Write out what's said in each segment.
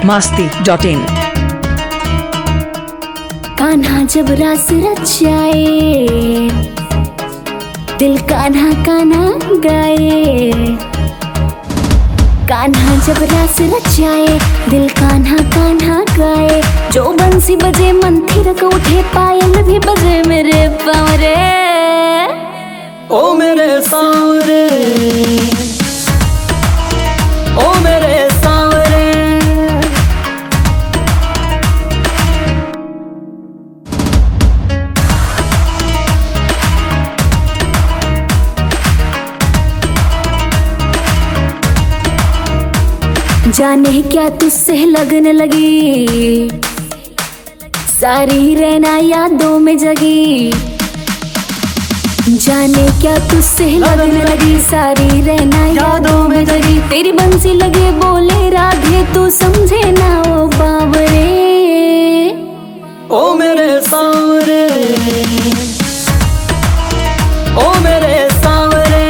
biharmasti.in। Kanha जब रास रचाए, दिल कान्हा कान्हा गाए। कान्हा जब रास रचाए, दिल कान्हा कान्हा गाए। जो बंसी बजे मन थिरक उठे, पायल भी बजे मेरे पाँव रे। ओ मेरे सांवरे, ओ मेरे सांवरे। जाने क्या तुझसे लगन लगी, सारी रहना यादों में जगी। जाने क्या तुझसे लगन लगी, सारी रहना यादों में जगी। तेरी बंसी लगे बोले राधे, तू समझे ना ओ बावरे। ओ मेरे सांवरे, ओ मेरे सांवरे।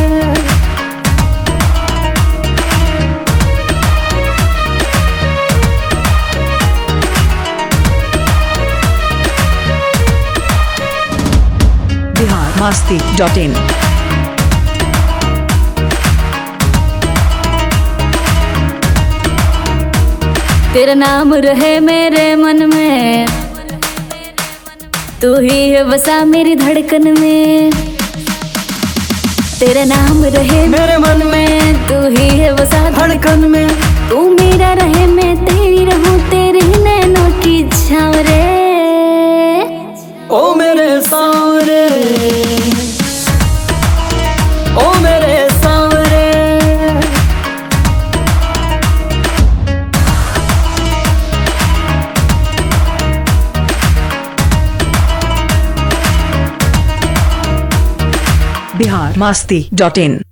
biharmasti.in। तेरा नाम रहे मेरे मन में, तू ही है बसा मेरी धड़कन में। तेरा नाम रहे मेरे मन में, तू ही है बसा धड़कन में। तू मेरा रहे मैं तेरी रहूं, तेरे नैनों की छाँव रे। ओ मेरे सांवरे, ओ मेरे सांवरे। biharmasti.in।